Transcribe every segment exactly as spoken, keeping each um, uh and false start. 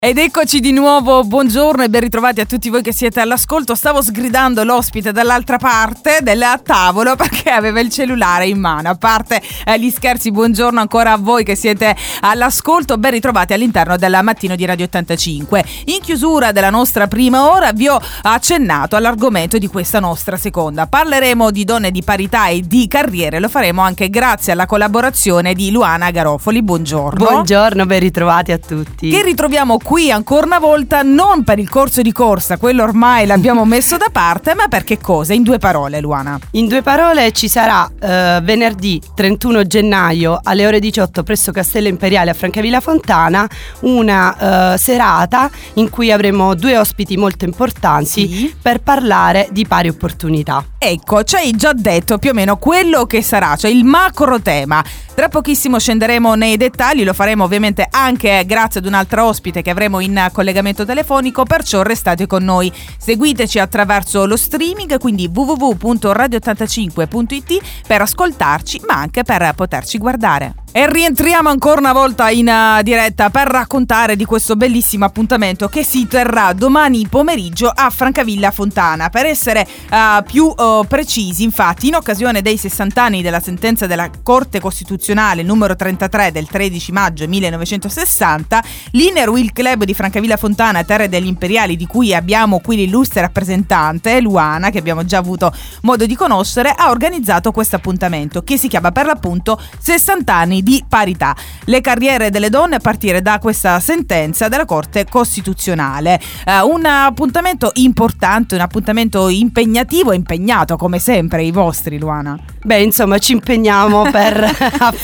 Ed eccoci di nuovo, buongiorno e ben ritrovati a tutti voi che siete all'ascolto. Stavo sgridando l'ospite dall'altra parte del tavolo perché aveva il cellulare in mano. A parte eh, gli scherzi, buongiorno ancora a voi che siete all'ascolto, ben ritrovati all'interno del mattino di Radio ottantacinque. In chiusura della nostra prima ora vi ho accennato all'argomento di questa nostra seconda. Parleremo di donne, di parità e di carriere, lo faremo anche grazie alla collaborazione di Luana Garofoli. Buongiorno. Buongiorno, ben ritrovati a tutti. Che ritroviamo qui ancora una volta non per il corso di corsa, quello ormai l'abbiamo messo da parte, ma per che cosa? In due parole, Luana. In due parole ci sarà eh, venerdì trentuno gennaio alle ore diciotto presso Castello Imperiale a Francavilla Fontana una eh, serata in cui avremo due ospiti molto importanti, sì, per parlare di pari opportunità. Ecco, ci hai già detto più o meno quello che sarà, cioè il macro tema. Tra pochissimo scenderemo nei dettagli, lo faremo ovviamente anche grazie ad un'altra ospite che avremo in collegamento telefonico, perciò restate con noi. Seguiteci attraverso lo streaming, quindi w w w punto radio ottantacinque punto i t per ascoltarci, ma anche per poterci guardare. E rientriamo ancora una volta in uh, diretta per raccontare di questo bellissimo appuntamento che si terrà domani pomeriggio a Francavilla Fontana. Per essere uh, più uh, precisi, infatti, in occasione dei sessanta anni della sentenza della Corte Costituzionale numero trentatré del tredici maggio millenovecentosessanta, l'Inner Wheel Club di Francavilla Fontana, Terre degli Imperiali, di cui abbiamo qui l'illustre rappresentante, Luana, che abbiamo già avuto modo di conoscere, ha organizzato questo appuntamento che si chiama per l'appunto sessanta anni di parità. Le carriere delle donne a partire da questa sentenza della Corte Costituzionale. Uh, un appuntamento importante, un appuntamento impegnativo, impegnato come sempre i vostri, Luana. Beh, insomma, ci impegniamo per,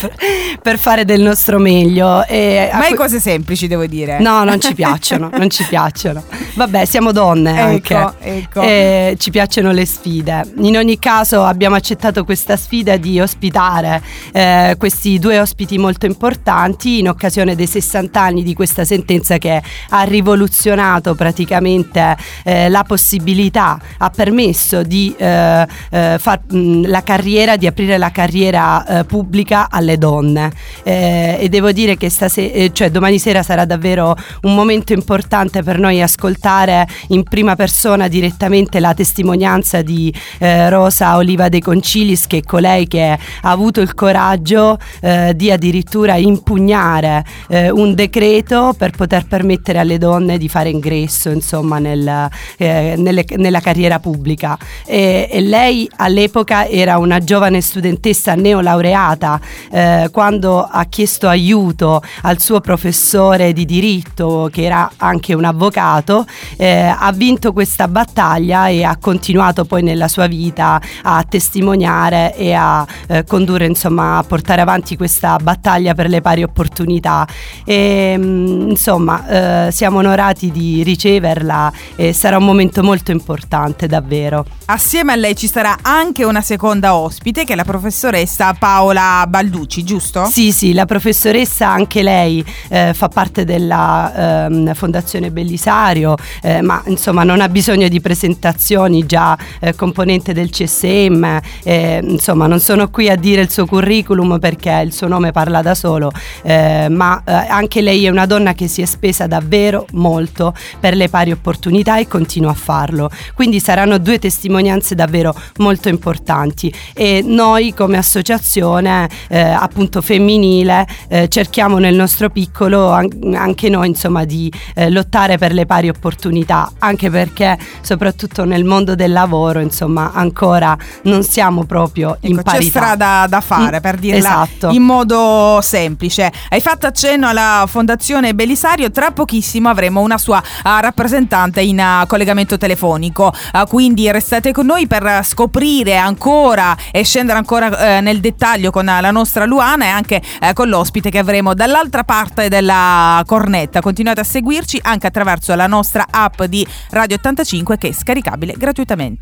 per fare del nostro meglio. E Mai cose semplici, devo dire. No, non ci piacciono, non ci piacciono. Vabbè, siamo donne anche. Ecco, ecco. E ci piacciono le sfide. In ogni caso abbiamo accettato questa sfida di ospitare eh, questi due ospiti molto importanti in occasione dei sessanta anni di questa sentenza che ha rivoluzionato praticamente eh, la possibilità, ha permesso di eh, eh, far mh, la carriera di aprire la carriera eh, pubblica alle donne eh, e devo dire che stasera, eh, cioè domani sera sarà davvero un momento importante per noi ascoltare in prima persona direttamente la testimonianza di eh, Rosa Oliva De Concilis, che è colei che ha avuto il coraggio eh, di addirittura impugnare eh, un decreto per poter permettere alle donne di fare ingresso insomma nel, eh, nelle, nella carriera pubblica e, e lei all'epoca era una giovane studentessa neolaureata eh, quando ha chiesto aiuto al suo professore di diritto, che era anche un avvocato, eh, ha vinto questa battaglia e ha continuato poi nella sua vita a testimoniare e a eh, condurre, insomma, a portare avanti questa battaglia per le pari opportunità e insomma eh, siamo onorati di riceverla e sarà un momento molto importante davvero. Assieme a lei ci sarà anche una seconda ospite che è la professoressa Paola Balducci, giusto? Sì, sì, la professoressa anche lei eh, fa parte della eh, Fondazione Bellisario, eh, ma insomma non ha bisogno di presentazioni, già eh, componente del C S M, eh, insomma non sono qui a dire il suo curriculum perché il suo nome parla da solo, eh, ma eh, anche lei è una donna che si è spesa davvero molto per le pari opportunità e continua a farlo, quindi saranno due testimonianze davvero molto importanti e noi come associazione eh, appunto femminile eh, cerchiamo nel nostro piccolo an- anche noi insomma di eh, lottare per le pari opportunità, anche perché soprattutto nel mondo del lavoro insomma ancora non siamo proprio in ecco, parità. C'è strada da fare, per dirla esatto. in modo semplice. Hai fatto accenno alla Fondazione Bellisario, tra pochissimo avremo una sua uh, rappresentante in uh, collegamento telefonico, uh, quindi restate con noi per scoprire ancora e scendere ancora uh, nel dettaglio con uh, la nostra Luana e anche uh, con l'ospite che avremo dall'altra parte della cornetta. Continuate a seguirci anche attraverso la nostra app di Radio ottantacinque che è scaricabile gratuitamente.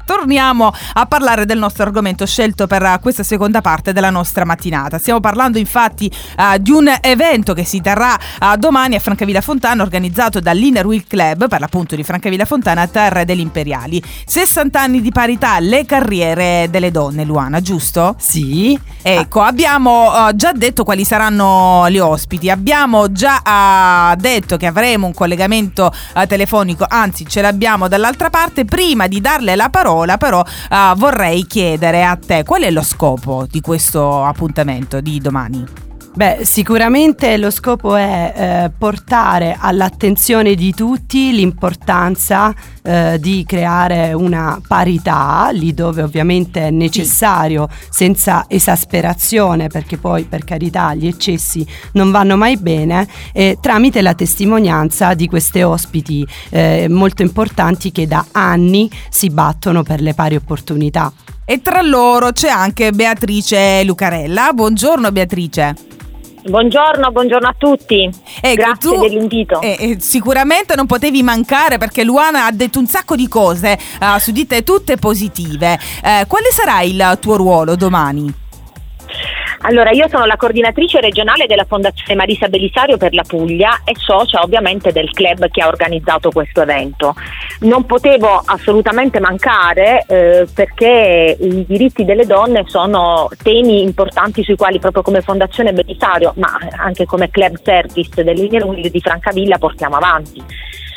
torniamo a parlare del nostro argomento scelto per questa seconda parte della nostra mattinata. Stiamo parlando infatti uh, di un evento che si terrà uh, domani a Francavilla Fontana, organizzato dall'Inner Wheel Club, per l'appunto di Francavilla Fontana, Terre degli Imperiali. sessanta anni di parità, le carriere delle donne, Luana, giusto? Sì. Ecco, abbiamo uh, già detto quali saranno gli ospiti, abbiamo già uh, detto che avremo un collegamento uh, telefonico, anzi ce l'abbiamo dall'altra parte. Prima di darle la parola però uh, vorrei chiedere a te qual è lo scopo di questo appuntamento di domani. Beh, sicuramente lo scopo è eh, portare all'attenzione di tutti l'importanza eh, di creare una parità lì dove ovviamente è necessario, sì, senza esasperazione, perché poi per carità gli eccessi non vanno mai bene, eh, tramite la testimonianza di queste ospiti eh, molto importanti che da anni si battono per le pari opportunità. E tra loro c'è anche Beatrice Lucarella. Buongiorno Beatrice. Buongiorno, buongiorno a tutti. Ecco, grazie tu, dell'invito. Eh, eh, sicuramente non potevi mancare perché Luana ha detto un sacco di cose uh, su di te, tutte positive. Eh, quale sarà il tuo ruolo domani? Allora, io sono la coordinatrice regionale della Fondazione Marisa Bellisario per la Puglia e socia ovviamente del club che ha organizzato questo evento. Non potevo assolutamente mancare eh, perché i diritti delle donne sono temi importanti sui quali proprio come Fondazione Bellisario, ma anche come club service dell'Inner Wheel di Francavilla portiamo avanti.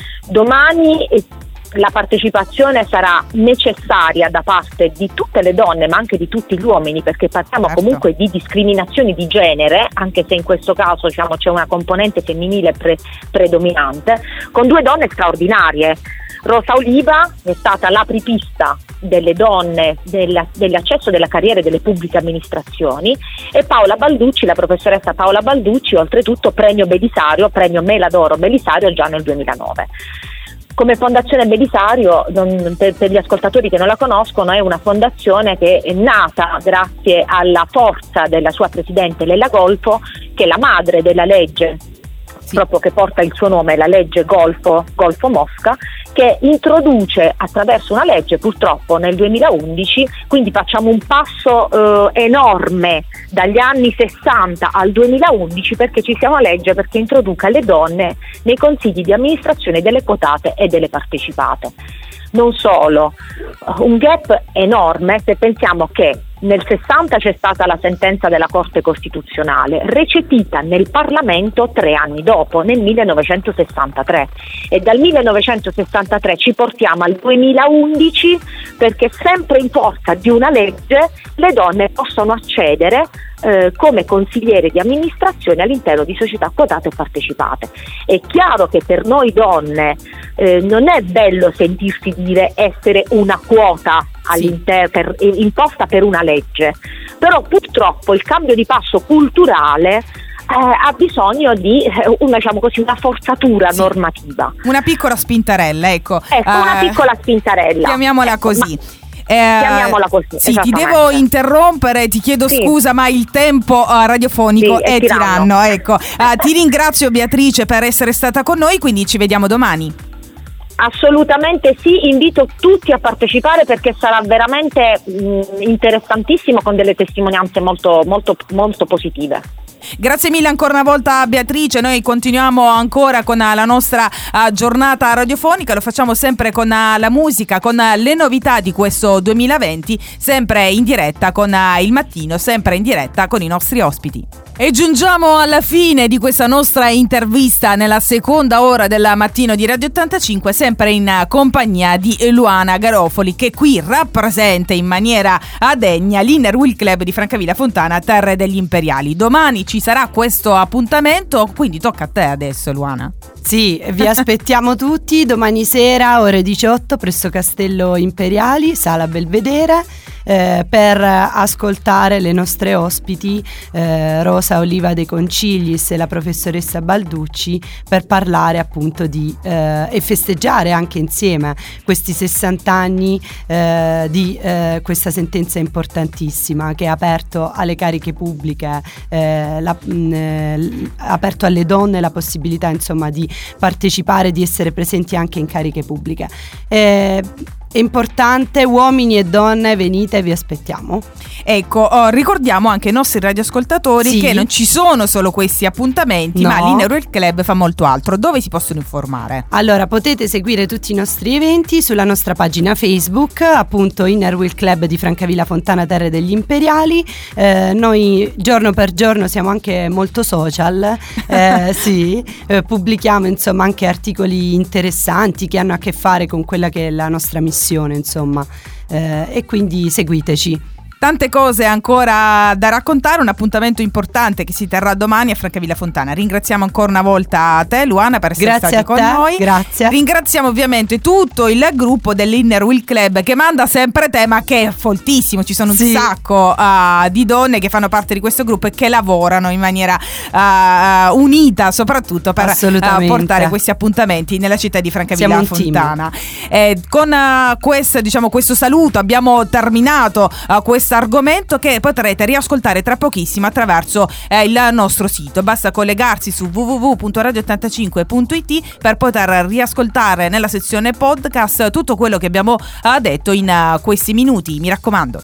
Domani eh, la partecipazione sarà necessaria da parte di tutte le donne ma anche di tutti gli uomini, perché parliamo certo. comunque di discriminazioni di genere, anche se in questo caso diciamo, c'è una componente femminile pre- predominante, con due donne straordinarie. Rosa Oliva è stata l'apripista delle donne della, dell'accesso della carriera delle pubbliche amministrazioni, e Paola Balducci, la professoressa Paola Balducci, oltretutto premio Belisario, premio Meladoro Belisario già nel duemilanove. Come Fondazione Belisario, non, per, per gli ascoltatori che non la conoscono, è una fondazione che è nata grazie alla forza della sua presidente Lella Golfo, che è la madre della legge, sì, proprio che porta il suo nome, la legge Golfo, Golfo Mosca, che introduce attraverso una legge purtroppo nel duemilaundici, quindi facciamo un passo eh, enorme dagli anni sessanta al duemilaundici perché ci sia una legge perché introduca le donne nei consigli di amministrazione delle quotate e delle partecipate. Non solo, un gap enorme se pensiamo che nel sessanta c'è stata la sentenza della Corte Costituzionale, recepita nel Parlamento tre anni dopo, nel millenovecentosessantatré, e dal millenovecentosessantatré ci portiamo al duemilaundici perché sempre in forza di una legge le donne possono accedere eh, come consigliere di amministrazione all'interno di società quotate e partecipate. È chiaro che per noi donne eh, non è bello sentirsi dire essere una quota all'inter- per, imposta per una legge, però purtroppo il cambio di passo culturale Eh, ha bisogno di eh, una, diciamo così, una forzatura sì, normativa, una piccola spintarella, ecco, ecco uh, una piccola spintarella, chiamiamola ecco, così. Ma... Eh, chiamiamola così. Sì, ti devo interrompere, ti chiedo sì. scusa, ma il tempo uh, radiofonico sì, è, è tiranno. Ecco, uh, ti ringrazio Beatrice per essere stata con noi, quindi ci vediamo domani. Assolutamente sì, invito tutti a partecipare perché sarà veramente mh, interessantissimo, con delle testimonianze molto, molto, molto positive. Grazie mille ancora una volta Beatrice, noi continuiamo ancora con la nostra uh, giornata radiofonica, lo facciamo sempre con uh, la musica, con uh, le novità di questo duemilaventi, sempre in diretta con uh, il mattino, sempre in diretta con i nostri ospiti. E giungiamo alla fine di questa nostra intervista nella seconda ora del mattino di Radio ottantacinque, sempre in compagnia di Luana Garofoli, che qui rappresenta in maniera degna l'Inner Wheel Club di Francavilla Fontana, Terre degli Imperiali. Domani ci sarà questo appuntamento, quindi tocca a te adesso, Luana. Sì, vi aspettiamo tutti domani sera ore diciotto presso Castello Imperiali, Sala Belvedere, eh, per ascoltare le nostre ospiti eh, Rosa Oliva De Conciglis e la professoressa Balducci, per parlare appunto di eh, e festeggiare anche insieme questi sessanta anni eh, di eh, questa sentenza importantissima che ha aperto alle cariche pubbliche, eh, la, mh, eh, aperto alle donne la possibilità insomma di partecipare, di essere presenti anche in cariche pubbliche. Eh, È importante, uomini e donne, venite, vi aspettiamo. Ecco, oh, ricordiamo anche ai nostri radioascoltatori sì. che non ci sono solo questi appuntamenti, no. ma l'Inner Wheel Club fa molto altro. Dove si possono informare? Allora, potete seguire tutti i nostri eventi sulla nostra pagina Facebook, appunto Inner Wheel Club di Francavilla Fontana Terre degli Imperiali. Eh, noi giorno per giorno siamo anche molto social, eh, sì, eh, pubblichiamo insomma anche articoli interessanti che hanno a che fare con quella che è la nostra missione, insomma, eh, e quindi seguiteci. Tante cose ancora da raccontare, un appuntamento importante che si terrà domani a Francavilla Fontana. Ringraziamo ancora una volta te, Luana, per essere grazie stata con te, noi. Grazie. Ringraziamo ovviamente tutto il gruppo dell'Inner Wheel Club che manda sempre tema, che è foltissimo. Ci sono un sì. sacco uh, di donne che fanno parte di questo gruppo e che lavorano in maniera uh, unita, soprattutto per uh, portare questi appuntamenti nella città di Francavilla Fontana. Eh, con uh, questo, diciamo, questo saluto abbiamo terminato uh, questo argomento, che potrete riascoltare tra pochissimo attraverso eh, il nostro sito. Basta collegarsi su w w w punto radio ottantacinque punto i t per poter riascoltare nella sezione podcast tutto quello che abbiamo uh, detto in uh, questi minuti, mi raccomando.